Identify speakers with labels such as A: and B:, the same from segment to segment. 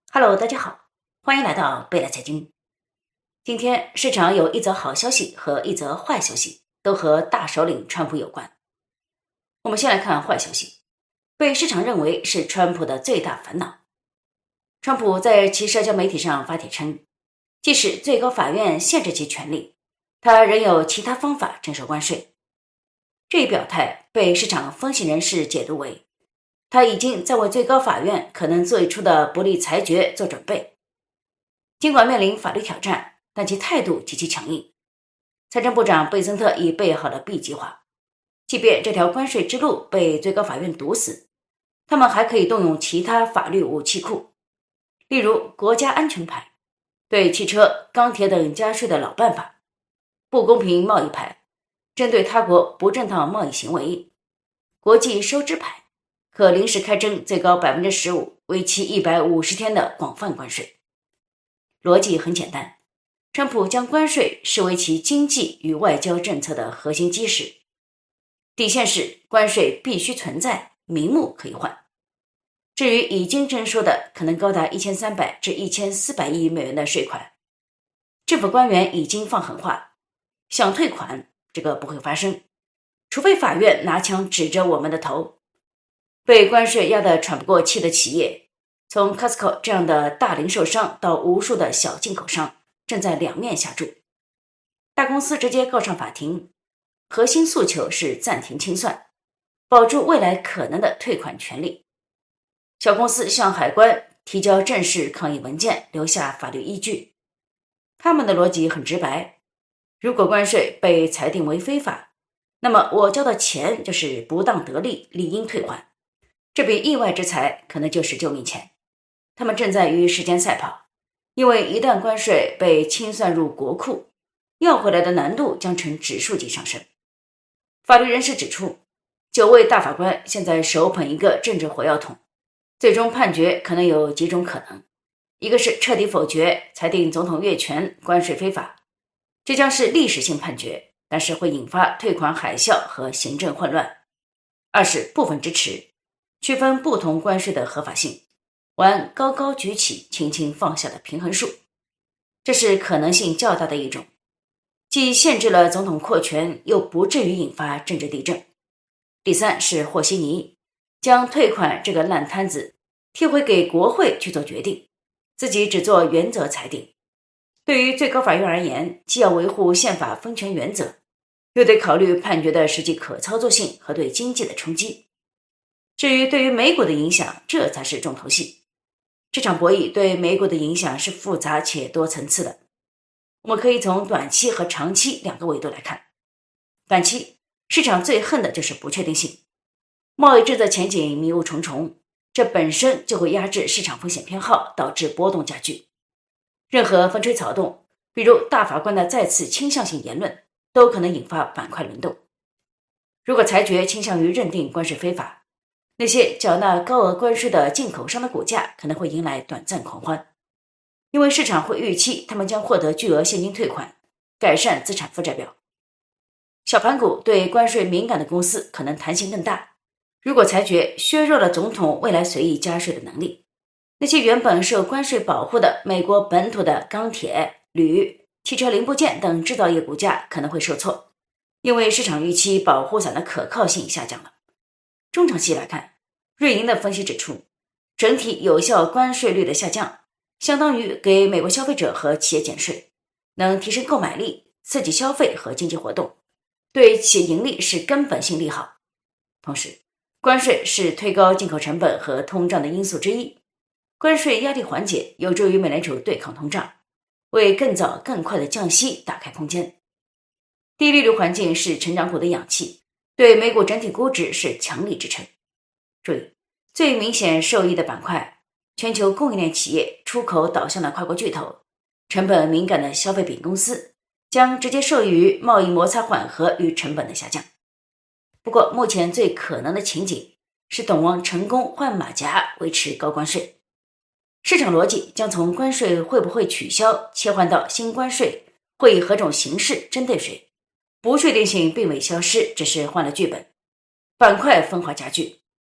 A: Hello，大家好，欢迎来到贝莱财经。今天市场有一则好消息和一则坏消息，都和大首领川普有关。我们先来看坏消息，被市场认为是川普的最大烦恼。川普在其社交媒体上发帖称，即使最高法院限制其权利，他仍有其他方法征收关税。这一表态被市场分析人士解读为，他已经在为最高法院可能做出的不利裁决做准备。尽管面临法律挑战，但其态度极其强硬。财政部长贝森特已备好了 B 计划，即便这条关税之路被最高法院堵死，他们还可以动用其他法律武器库，例如国家安全牌、对汽车、钢铁等加税的老办法、不公平贸易牌、针对他国不正当贸易行为、国际收支牌、可临时开征最高 15%为期150天的广泛关税。逻辑很简单，川普将关税视为其经济与外交政策的核心基石，底线是关税必须存在，名目可以换。至于已经征收的可能高达1300至1400亿美元的税款，政府官员已经放狠话，想退款这个不会发生，除非法院拿枪指着我们的头。被关税压得喘不过气的企业，从 Costco 这样的大零售商到无数的小进口商，正在两面下注。大公司直接告上法庭，核心诉求是暂停清算，保住未来可能的退款权利。小公司向海关提交正式抗议文件，留下法律依据。他们的逻辑很直白，如果关税被裁定为非法，那么我交的钱就是不当得利，理应退还。这笔意外之财可能就是救命钱。他们正在与时间赛跑，因为一旦关税被清算入国库，要回来的难度将呈指数级上升。法律人士指出，9位大法官现在手捧一个政治火药桶，最终判决可能有几种可能。一个是彻底否决，裁定总统越权，关税非法，这将是历史性判决，但是会引发退款海啸和行政混乱。二是部分支持，区分不同关税的合法性，玩高高举起轻轻放下的平衡术，这是可能性较大的一种，既限制了总统扩权，又不至于引发政治地震。第三是和稀泥，将退款这个烂摊子贴回给国会去做决定，自己只做原则裁定。对于最高法院而言，既要维护宪法分权原则，又得考虑判决的实际可操作性和对经济的冲击。至于对于美股的影响，这才是重头戏。这场博弈对美股的影响是复杂且多层次的。我们可以从短期和长期两个维度来看。短期，市场最恨的就是不确定性。贸易政策前景迷雾重重，这本身就会压制市场风险偏好，导致波动加剧。任何风吹草动，比如大法官的再次倾向性言论，都可能引发板块轮动。如果裁决倾向于认定关税非法，那些缴纳高额关税的进口商的股价可能会迎来短暂狂欢，因为市场会预期他们将获得巨额现金退款，改善资产负债表。小盘股对关税敏感的公司可能弹性更大，如果裁决削弱了总统未来随意加税的能力，那些原本受关税保护的美国本土的钢铁、铝、汽车零部件等制造业股价可能会受挫，因为市场预期保护伞的可靠性下降了。中长期来看，瑞银的分析指出，整体有效关税率的下降相当于给美国消费者和企业减税，能提升购买力，刺激消费和经济活动，对企业盈利是根本性利好。同时，关税是推高进口成本和通胀的因素之一，关税压力缓解有助于美联储对抗通胀，为更早更快的降息打开空间。低利率环境是成长股的氧气，对美股整体估值是强力支撑。注意，最明显受益的板块，全球供应链企业、出口导向的跨国巨头、成本敏感的消费品公司，将直接受益于贸易摩擦缓和与成本的下降。不过目前最可能的情景是董王成功换马甲，维持高关税。市场逻辑将从关税会不会取消切换到新关税会以何种形式针对谁，不确定性并未消失，只是换了剧本。板块分化加剧，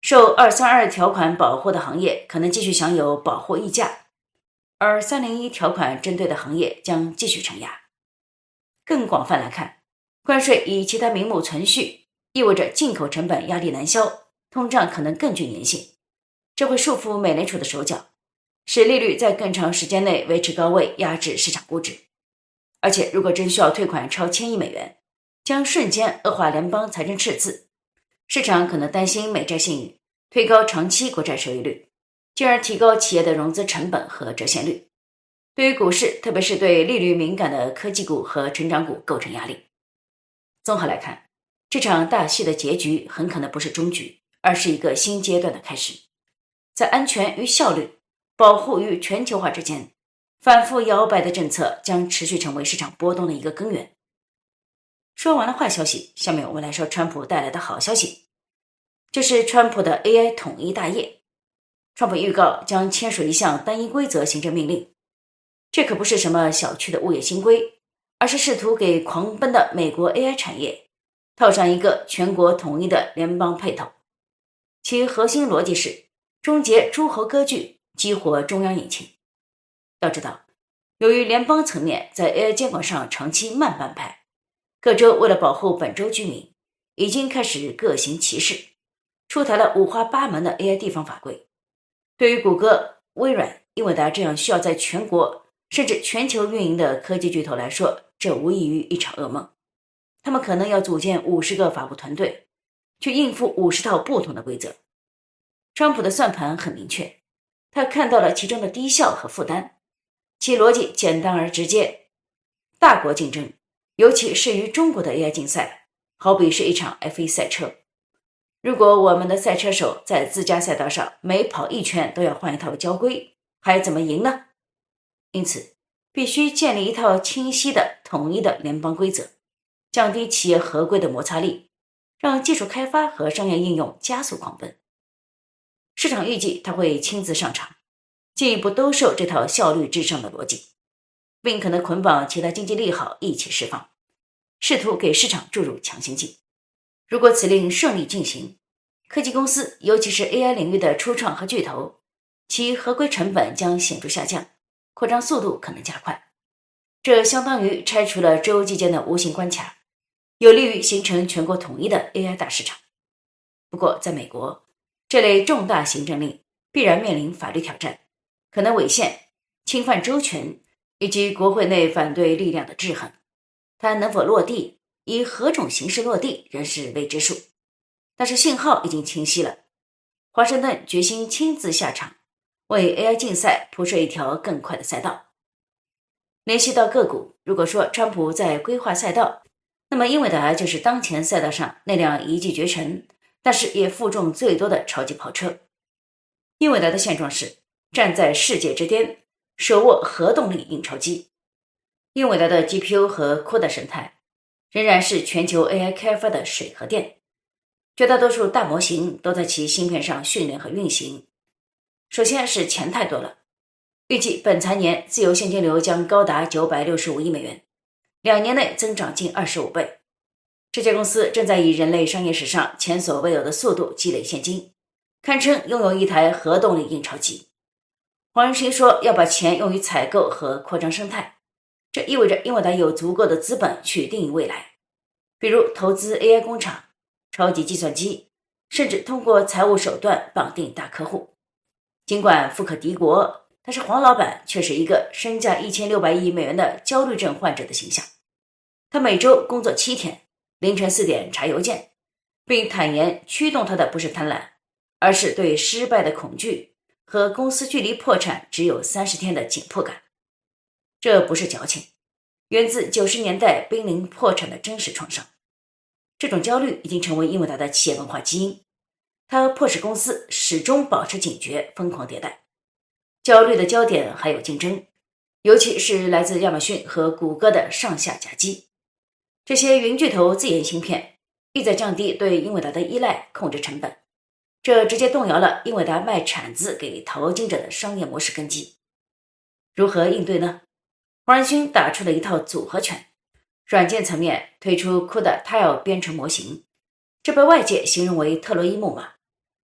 A: 受232条款保护的行业可能继续享有保护溢价，而301条款针对的行业将继续承压。更广泛来看，关税以其他名目存续，意味着进口成本压力难消，通胀可能更具粘性，这会束缚美联储的手脚，使利率在更长时间内维持高位，压制市场估值。而且如果真需要退款超1000亿美元，将瞬间恶化联邦财政赤字，市场可能担心美债信誉，推高长期国债收益率，进而提高企业的融资成本和折现率，对于股市，特别是对利率敏感的科技股和成长股构成压力。综合来看，这场大戏的结局很可能不是终局，而是一个新阶段的开始。在安全与效率、保护与全球化之间，反复摇摆的政策将持续成为市场波动的一个根源。说完了坏消息，下面我们来说川普带来的好消息。这是川普的 AI 统一大业。川普预告将签署一项单一规则行政命令，这可不是什么小区的物业新规，而是试图给狂奔的美国 AI 产业套上一个全国统一的联邦配套。其核心逻辑是终结诸侯割据，激活中央引擎。要知道，由于联邦层面在 AI 监管上长期慢半拍，各州为了保护本州居民，已经开始各行其事，出台了五花八门的 AI 地方法规。对于谷歌、微软、英伟达这样需要在全国甚至全球运营的科技巨头来说，这无异于一场噩梦。他们可能要组建50个法务团队，去应付50套不同的规则。川普的算盘很明确，他看到了其中的低效和负担，其逻辑简单而直接。大国竞争，尤其是与中国的 AI 竞赛，好比是一场 F1 赛车。如果我们的赛车手在自家赛道上每跑一圈都要换一套交规，还怎么赢呢？因此，必须建立一套清晰的、统一的联邦规则，降低企业合规的摩擦力，让技术开发和商业应用加速狂奔。市场预计他会亲自上场，进一步兜售这套效率至上的逻辑，并可能捆绑其他经济利好一起释放，试图给市场注入强心剂。如果此令顺利进行，科技公司尤其是 AI 领域的初创和巨头，其合规成本将显著下降，扩张速度可能加快。这相当于拆除了州际间的无形关卡，有利于形成全国统一的 AI 大市场。不过在美国，这类重大行政令必然面临法律挑战，可能违宪、侵犯州权以及国会内反对力量的制衡。它能否落地，以何种形式落地仍是未知数。但是信号已经清晰了，华盛顿决心亲自下场，为 AI 竞赛铺设一条更快的赛道。联系到个股，如果说川普在规划赛道，那么英伟达就是当前赛道上那辆一骑绝尘，但是也负重最多的超级跑车。英伟达的现状是站在世界之巅，手握核动力印钞机。英伟达的 GPU 和 CUDA 生态仍然是全球 AI 开发的水和电，绝大多数大模型都在其芯片上训练和运行。首先是钱太多了，预计本财年自由现金流将高达965亿美元，2年内增长近25倍。这家公司正在以人类商业史上前所未有的速度积累现金，堪称拥有一台核动力印钞机。黄仁勋说要把钱用于采购和扩张生态，这意味着英伟达有足够的资本去定义未来，比如投资 AI 工厂、超级计算机，甚至通过财务手段绑定大客户。尽管富可敌国，但是黄老板却是一个身价1600亿美元的焦虑症患者的形象。他每周工作7天，凌晨4点查邮件，并坦言驱动他的不是贪婪，而是对失败的恐惧和公司距离破产只有30天的紧迫感。这不是矫情，源自90年代濒临破产的真实创伤。这种焦虑已经成为英伟达的企业文化基因，它迫使公司始终保持警觉，疯狂迭代。焦虑的焦点还有竞争，尤其是来自亚马逊和谷歌的上下夹击。这些云巨头自研芯片，意在降低对英伟达的依赖，控制成本。这直接动摇了英伟达卖铲子给淘金者的商业模式根基。如何应对呢？黄仁勋打出了一套组合拳。软件层面推出 CUDA Tile 编程模型，这被外界形容为特洛伊木马，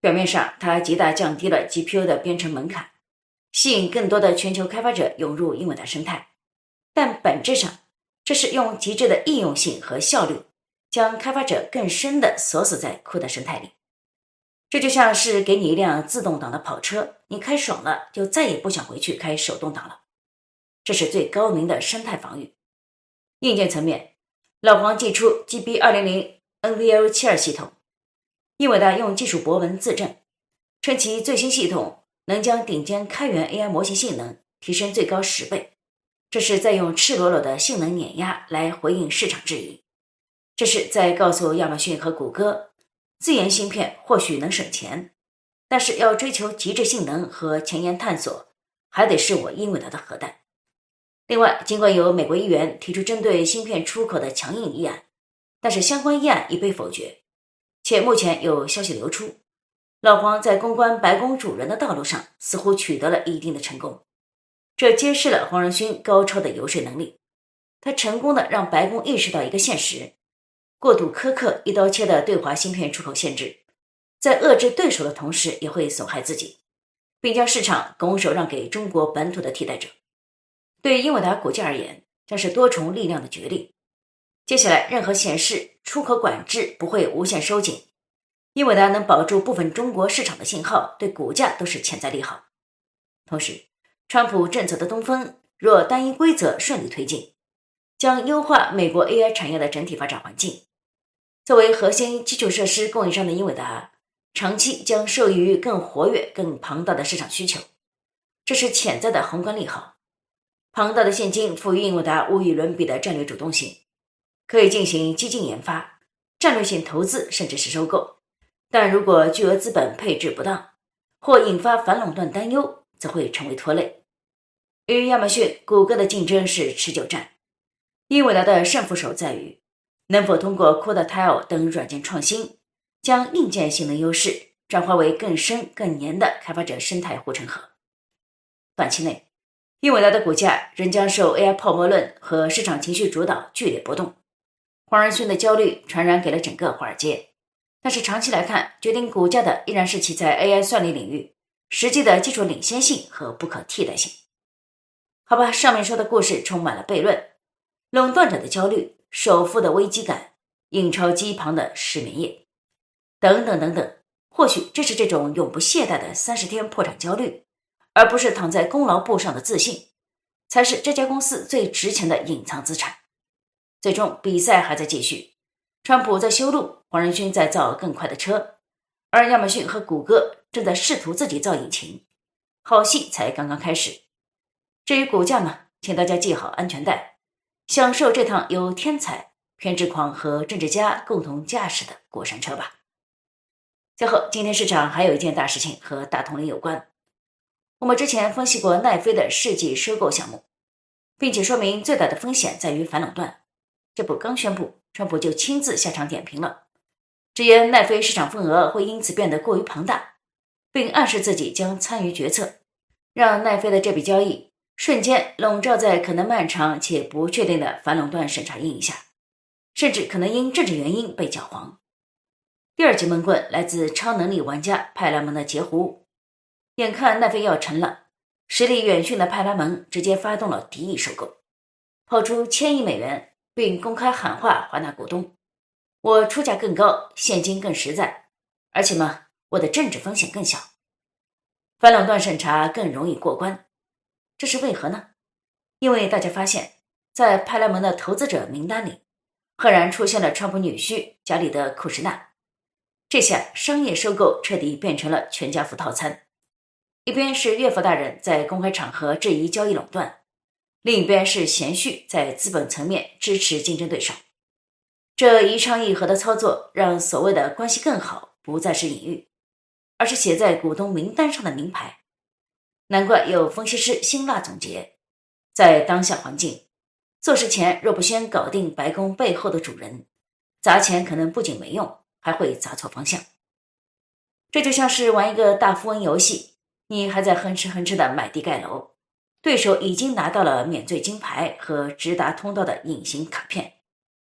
A: 表面上，它极大降低了 GPU 的编程门槛，吸引更多的全球开发者涌入英伟达生态。但本质上，这是用极致的易用性和效率，将开发者更深地锁死在CUDA生态里。这就像是给你一辆自动挡的跑车，你开爽了，就再也不想回去开手动挡了。这是最高明的生态防御。硬件层面，老黄寄出 GB200 NVL72 系统，英伟达用技术博文自证，称其最新系统能将顶尖开源 AI 模型性能提升最高10倍。这是在用赤裸裸的性能碾压来回应市场质疑。这是在告诉亚马逊和谷歌，自研芯片或许能省钱，但是要追求极致性能和前沿探索，还得是我英伟达的核弹。另外，尽管有美国议员提出针对芯片出口的强硬议案，但是相关议案已被否决。且目前有消息流出，老黄在公关白宫主人的道路上似乎取得了一定的成功。这揭示了黄仁勋高超的游说能力，他成功的让白宫意识到一个现实：过度苛刻一刀切的对华芯片出口限制，在遏制对手的同时也会损害自己，并将市场拱手让给中国本土的替代者。对英伟达股价而言，将是多重力量的角力。接下来任何显示出口管制不会无限收紧，英伟达能保住部分中国市场的信号，对股价都是潜在利好。同时，川普政策的东风若单一规则顺利推进，将优化美国 AI 产业的整体发展环境。作为核心基础设施供应商的英伟达，长期将受益于更活跃、更庞大的市场需求，这是潜在的宏观利好。庞大的现金赋予英伟达无与伦比的战略主动性，可以进行激进研发、战略性投资，甚至是收购。但如果巨额资本配置不当，或引发反垄断担忧，则会成为拖累。与亚马逊、谷歌的竞争是持久战，英伟达的胜负手在于能否通过 CUDA-Tile 等软件创新，将硬件性能优势转化为更深更黏的开发者生态护城河。短期内，英伟达的股价仍将受 AI 泡沫论和市场情绪主导剧烈波动。黄仁勋的焦虑传染给了整个华尔街，但是长期来看，决定股价的依然是其在 AI 算力领域实际的技术领先性和不可替代性。好吧，上面说的故事充满了悖论，垄断者的焦虑，首富的危机感，印钞机旁的失眠夜，等等等等。或许这是这种永不懈怠的30天破产焦虑，而不是躺在功劳簿上的自信，才是这家公司最值钱的隐藏资产。最终比赛还在继续，川普在修路，黄仁勋在造更快的车，而亚马逊和谷歌正在试图自己造引擎，好戏才刚刚开始。至于股价呢，请大家系好安全带，享受这趟由天才、偏执狂和政治家共同驾驶的过山车吧。最后，今天市场还有一件大事情和大统领有关。我们之前分析过奈飞的世纪收购项目，并且说明最大的风险在于反垄断。这不刚宣布，川普就亲自下场点评了，直言奈飞市场份额会因此变得过于庞大，并暗示自己将参与决策，让奈飞的这笔交易瞬间笼罩在可能漫长且不确定的反垄断审查阴影下，甚至可能因政治原因被搅黄。第二记闷棍来自超能力玩家派拉蒙的截胡，眼看奈飞要成了，实力远逊的派拉蒙直接发动了敌意收购，抛出1000亿美元，并公开喊话华纳股东，我出价更高，现金更实在，而且嘛，我的政治风险更小，反垄断审查更容易过关。这是为何呢？因为大家发现，在派拉蒙的投资者名单里，赫然出现了川普女婿加里德·库什纳。这下商业收购彻底变成了全家福套餐，一边是岳父大人在公开场合质疑交易垄断，另一边是贤婿在资本层面支持竞争对手。这一唱一和的操作让所谓的关系更好不再是隐喻，而是写在股东名单上的名牌。难怪有分析师辛辣总结，在当下环境，做事前若不先搞定白宫背后的主人，砸钱可能不仅没用，还会砸错方向。这就像是玩一个大富翁游戏，你还在哼哧哼哧的买地盖楼，对手已经拿到了免罪金牌和直达通道的隐形卡片。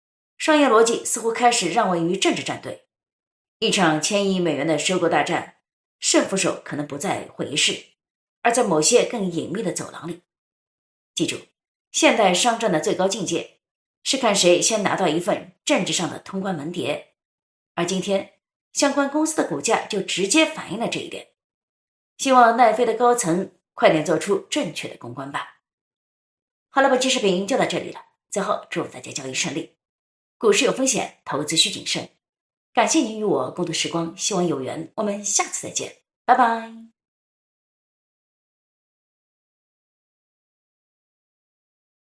A: 商业逻辑似乎开始让位于政治战队，一场1000亿美元的收购大战胜负手可能不在会议室，而在某些更隐秘的走廊里。记住，现代商战的最高境界是看谁先拿到一份政治上的通关门牒，而今天相关公司的股价就直接反映了这一点。希望奈飞的高层快点做出正确的公关吧。好了，本期视频就到这里了。最后祝大家交易顺利。股市有风险，投资需谨慎。感谢您与我共度时光，希望有缘，我们下次再见，拜拜。